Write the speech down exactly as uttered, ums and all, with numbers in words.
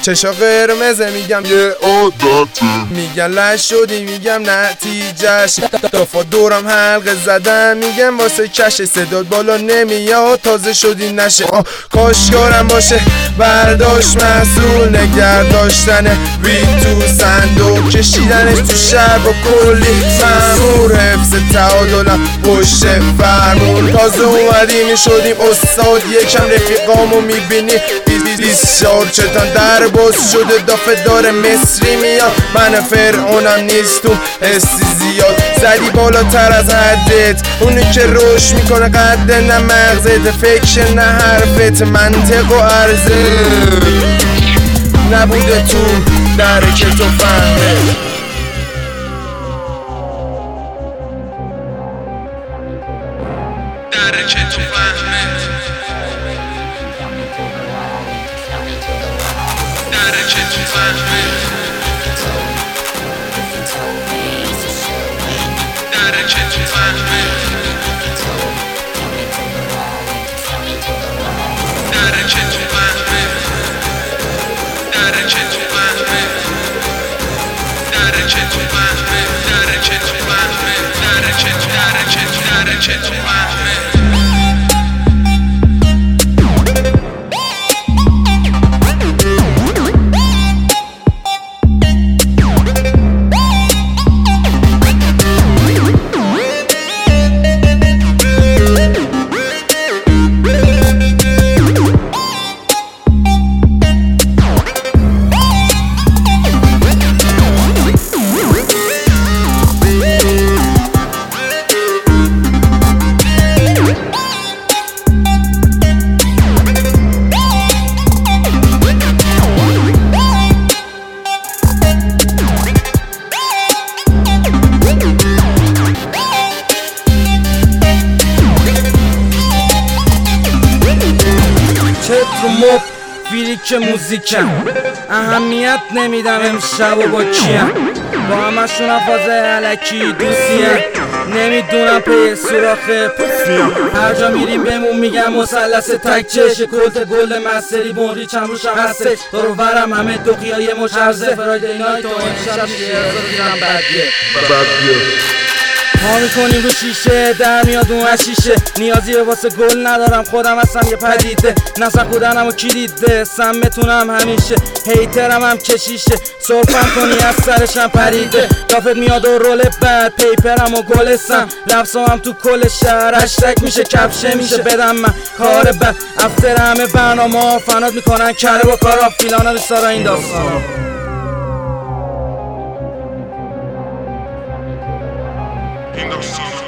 چشا قرمزه میگم یه عادت، میگن لش شدی میگم نتیجهش، دفعه دورم حلقه زدم میگم واسه کش، صداد بالا نمیاد تازه شدی نشه. کاشکارم باشه برداشت مسئول نگر داشتن وید تو صندوق، کشیدنش تو شب و کلی مامور، حفظ تعادلم پشت فرمون. تازه اومدیم شدیم استاد یکم، رفیقامو میبینی بیست شار چتان در باز شده دافه داره مصری میاد. من فرعونم نیستم حسی زیاد، زدی بالاتر از حدت، اونی که روش میکنه قد نه مغزت، فکر نه حرفت، منطق و عرضه نبوده تو درک تو فهمه. درک تو فهمه، درک تو فهمه، درک تو فهمه، درک تو فهمه، درک تو فهمه، درک تو فهمه، درک تو فهمه، درک تو درک تو درک تو فهمه. رو مب فیلیک موزیکم، اهمیت نمیدم امشب و با کیم، با همشون فاز علکی دوستیم، نمیدونم پی سوراخ پسیم. هر جا میریم بهمون میگم مثلث تک چش، کلت گل مستری بونری چند روشم هستش، دارو برم همه دقیای مشرزه، فرایده نایت و امشب شیرزا رو دیرم بدیه بدیه. ما میکنیم رو شیشه در میاد اون شیشه، نیازی به واسه گل ندارم خودم هستم یه پدیده، نسخ بودنم و کلیده سمتونم همیشه، هیترم هم کشیشه، صرفم کنی از سرشم پریده، دافت میاد و رول بد پیپرم و گلستم، لفظم هم تو کل شهر هشتک میشه کپشه میشه، بدم من کار بد افتر همه برنامه ها فنات میکنن کره با کارا فیلانا دوست دارن این داستان. این داستان